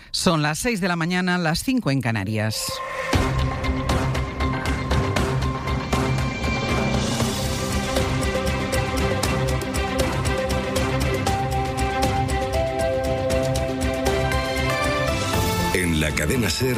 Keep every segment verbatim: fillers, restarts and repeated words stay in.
Son las seis de la mañana, las cinco en Canarias. En la cadena SER,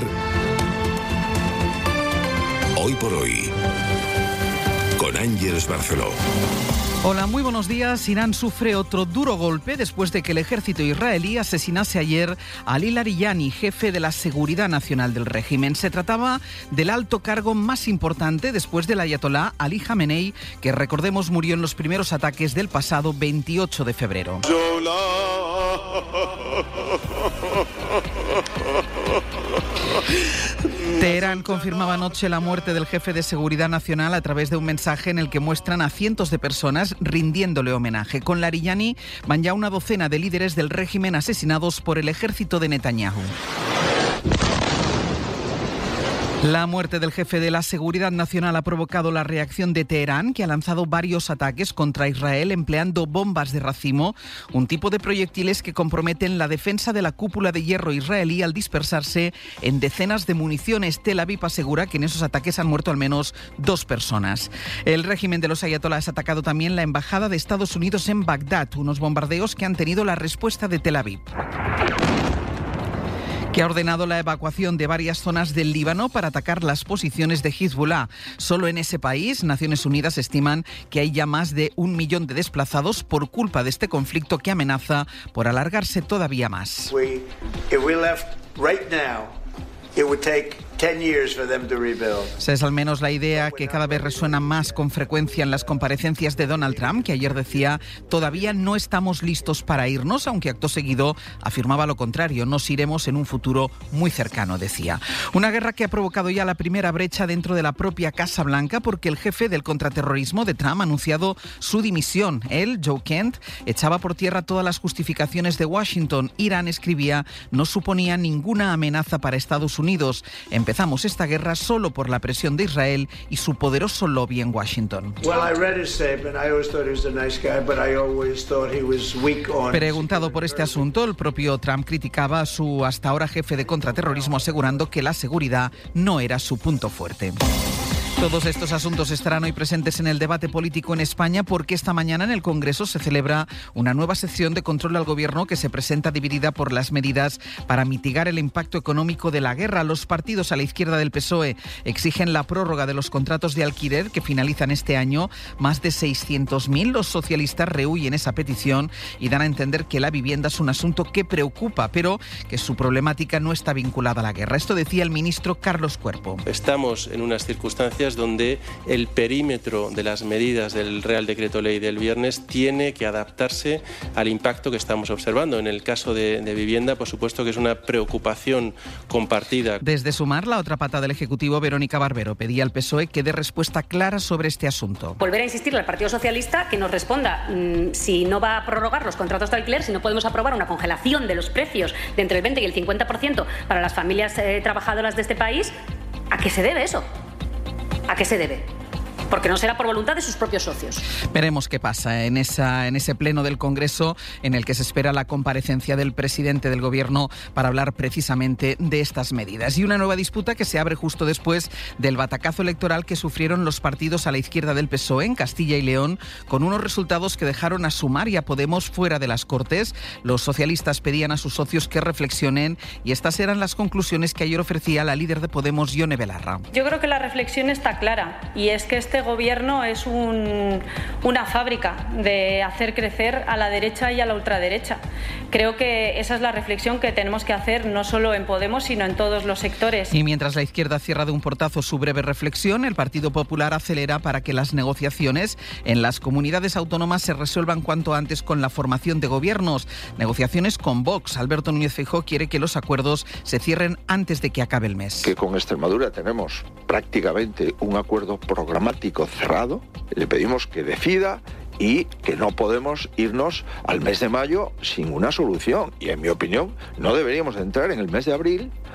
Hoy por Hoy, con Ángeles Barceló. Hola, muy buenos días. Irán sufre otro duro golpe después de que el ejército israelí asesinase ayer a Ali Larijani, jefe de la Seguridad Nacional del régimen. Se trataba del alto cargo más importante después del ayatolá Ali Jamenei, que recordemos murió en los primeros ataques del pasado veintiocho de febrero. Teherán confirmaba anoche la muerte del jefe de Seguridad Nacional a través de un mensaje en el que muestran a cientos de personas rindiéndole homenaje. Con Larijani van ya una docena de líderes del régimen asesinados por el ejército de Netanyahu. La muerte del jefe de la Seguridad Nacional ha provocado la reacción de Teherán, que ha lanzado varios ataques contra Israel empleando bombas de racimo, un tipo de proyectiles que comprometen la defensa de la cúpula de hierro israelí al dispersarse en decenas de municiones. Tel Aviv asegura que en esos ataques han muerto al menos dos personas. El régimen de los ayatolás ha atacado también la embajada de Estados Unidos en Bagdad, unos bombardeos que han tenido la respuesta de Tel Aviv, que ha ordenado la evacuación de varias zonas del Líbano para atacar las posiciones de Hezbollah. Solo en ese país, Naciones Unidas estiman que hay ya más de un millón de desplazados por culpa de este conflicto que amenaza por alargarse todavía más. We, if we left right now, it would take ten years for them to rebuild. Esa es al menos la idea que cada vez resuena más con frecuencia en las comparecencias de Donald Trump, que ayer decía: todavía no estamos listos para irnos, aunque acto seguido afirmaba lo contrario: nos iremos en un futuro muy cercano, decía. Una guerra que ha provocado ya la primera brecha dentro de la propia Casa Blanca, porque el jefe del contraterrorismo de Trump ha anunciado su dimisión. Él, Joe Kent, echaba por tierra todas las justificaciones de Washington. Irán, escribía, no suponía ninguna amenaza para Estados Unidos. Empezamos esta guerra solo por la presión de Israel y su poderoso lobby en Washington. Preguntado por este asunto, el propio Trump criticaba a su hasta ahora jefe de contraterrorismo, asegurando que la seguridad no era su punto fuerte. Todos estos asuntos estarán hoy presentes en el debate político en España, porque esta mañana en el Congreso se celebra una nueva sesión de control al Gobierno que se presenta dividida por las medidas para mitigar el impacto económico de la guerra. Los partidos a la izquierda del P S O E exigen la prórroga de los contratos de alquiler que finalizan este año. Más de seiscientos mil. Los socialistas rehúyen esa petición y dan a entender que la vivienda es un asunto que preocupa, pero que su problemática no está vinculada a la guerra. Esto decía el ministro Carlos Cuerpo. Estamos en unas circunstancias donde el perímetro de las medidas del Real Decreto Ley del viernes tiene que adaptarse al impacto que estamos observando. En el caso de, de vivienda, por supuesto que es una preocupación compartida. Desde Sumar, la otra pata del Ejecutivo, Verónica Barbero, pedía al P S O E que dé respuesta clara sobre este asunto. Volver a insistirle al Partido Socialista que nos responda mmm, si no va a prorrogar los contratos de alquiler, si no podemos aprobar una congelación de los precios de entre el veinte y el cincuenta por ciento para las familias eh, trabajadoras de este país. ¿A qué se debe eso? ¿A qué se debe? Porque no será por voluntad de sus propios socios. Veremos qué pasa en, esa, en ese pleno del Congreso en el que se espera la comparecencia del presidente del Gobierno para hablar precisamente de estas medidas. Y una nueva disputa que se abre justo después del batacazo electoral que sufrieron los partidos a la izquierda del P S O E en Castilla y León, con unos resultados que dejaron a Sumar y a Podemos fuera de las Cortes. Los socialistas pedían a sus socios que reflexionen y estas eran las conclusiones que ayer ofrecía la líder de Podemos, Ione Belarra. Yo creo que la reflexión está clara, y es que este gobierno es un, una fábrica de hacer crecer a la derecha y a la ultraderecha. Creo que esa es la reflexión que tenemos que hacer, no solo en Podemos, sino en todos los sectores. Y mientras la izquierda cierra de un portazo su breve reflexión, el Partido Popular acelera para que las negociaciones en las comunidades autónomas se resuelvan cuanto antes con la formación de gobiernos. Negociaciones con Vox. Alberto Núñez Feijóo quiere que los acuerdos se cierren antes de que acabe el mes. Que con Extremadura tenemos prácticamente un acuerdo programático cerrado, le pedimos que decida y que no podemos irnos al mes de mayo sin una solución. Y en mi opinión, no deberíamos entrar en el mes de abril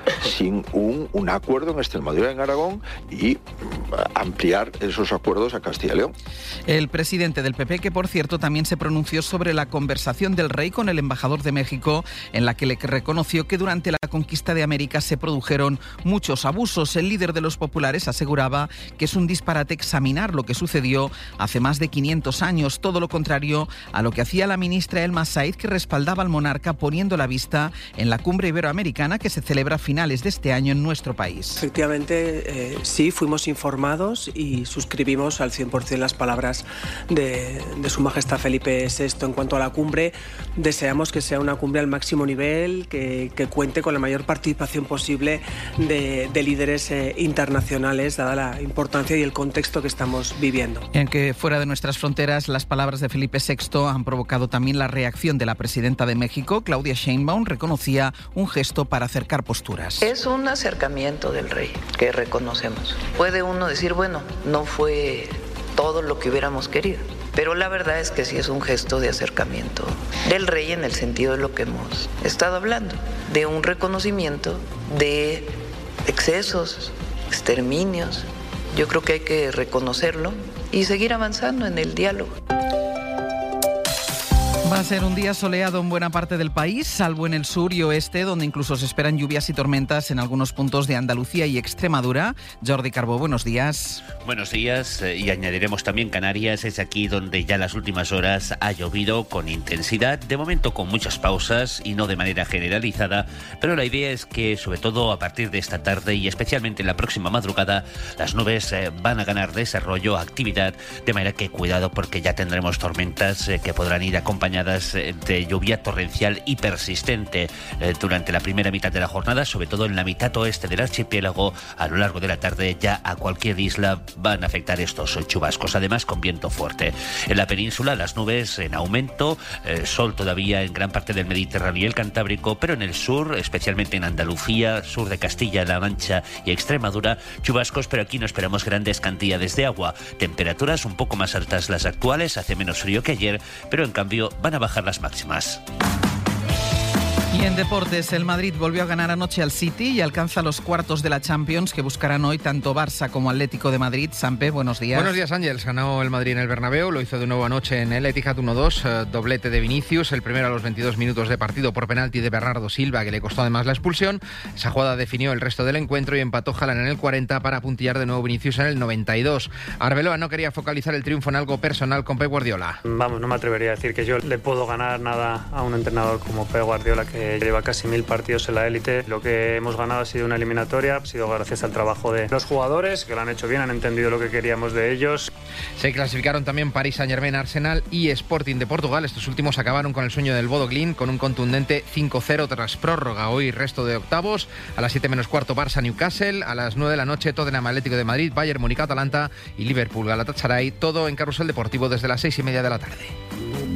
sin un, un acuerdo en Extremadura y en Aragón y ampliar esos acuerdos a Castilla y León. El presidente del P P, que por cierto también se pronunció sobre la conversación del rey con el embajador de México, en la que le reconoció que durante la conquista de América se produjeron muchos abusos. El líder de los populares aseguraba que es un disparate examinar lo que sucedió hace más de quinientos años, todo lo contrario a lo que hacía la ministra Elma Said, que respaldaba al monarca poniendo la vista en la cumbre iberoamericana que se celebra a finales de este año en nuestro país. Efectivamente, eh, sí, fuimos informados y suscribimos al cien por ciento las palabras de, de Su Majestad Felipe sexto en cuanto a la cumbre. Deseamos que sea una cumbre al máximo nivel, que, que cuente con la mayor participación posible de, de líderes eh, internacionales, dada la importancia y el contexto que estamos viviendo. En que fuera de nuestras fronteras, las palabras de Felipe sexto han provocado también la reacción de la presidenta de México. Claudia Sheinbaum reconocía un gesto para acercar posturas. Es un acercamiento del rey que reconocemos. Puede uno decir, bueno, no fue todo lo que hubiéramos querido, pero la verdad es que sí es un gesto de acercamiento del rey en el sentido de lo que hemos estado hablando, de un reconocimiento de excesos, exterminios. Yo creo que hay que reconocerlo y seguir avanzando en el diálogo. Va a ser un día soleado en buena parte del país, salvo en el sur y oeste, donde incluso se esperan lluvias y tormentas en algunos puntos de Andalucía y Extremadura. Jordi Carbó, buenos días. Buenos días, y añadiremos también Canarias. Es aquí donde ya las últimas horas ha llovido con intensidad, de momento con muchas pausas y no de manera generalizada, pero la idea es que sobre todo a partir de esta tarde y especialmente en la próxima madrugada, las nubes van a ganar desarrollo, actividad, de manera que cuidado porque ya tendremos tormentas que podrán ir acompañadas de lluvia torrencial y persistente eh, durante la primera mitad de la jornada, sobre todo en la mitad oeste del archipiélago. A lo largo de la tarde ya a cualquier isla van a afectar estos chubascos, además con viento fuerte. En la península las nubes en aumento, eh, sol todavía en gran parte del Mediterráneo y el Cantábrico, pero en el sur, especialmente en Andalucía, sur de Castilla-La Mancha y Extremadura, chubascos, pero aquí no esperamos grandes cantidades de agua. Temperaturas un poco más altas las actuales, hace menos frío que ayer, pero en cambio van a bajar las máximas. Y en deportes, el Madrid volvió a ganar anoche al City y alcanza los cuartos de la Champions, que buscarán hoy tanto Barça como Atlético de Madrid. Sampe, buenos días. Buenos días, Ángels. Ganó el Madrid en el Bernabéu, lo hizo de nuevo anoche en el Etihad uno dos, eh, doblete de Vinicius, el primero a los veintidós minutos de partido por penalti de Bernardo Silva, que le costó además la expulsión. Esa jugada definió el resto del encuentro y empató Haaland en el cuarenta para apuntillar de nuevo Vinicius en el noventa y dos. Arbeloa no quería focalizar el triunfo en algo personal con Pep Guardiola. Vamos, no me atrevería a decir que yo le puedo ganar nada a un entrenador como Pep Guardiola, que lleva casi mil partidos en la élite. Lo que hemos ganado ha sido una eliminatoria, ha sido gracias al trabajo de los jugadores, que lo han hecho bien, han entendido lo que queríamos de ellos. Se clasificaron también Paris Saint-Germain, Arsenal y Sporting de Portugal. Estos últimos acabaron con el sueño del Bodo Glimt con un contundente cinco cero tras prórroga. Hoy resto de octavos, a las siete menos cuarto Barça Newcastle, a las nueve de la noche Tottenham Atlético de Madrid, Bayern Múnich Atalanta y Liverpool Galatasaray, todo en Carrusel Deportivo desde las seis y media de la tarde.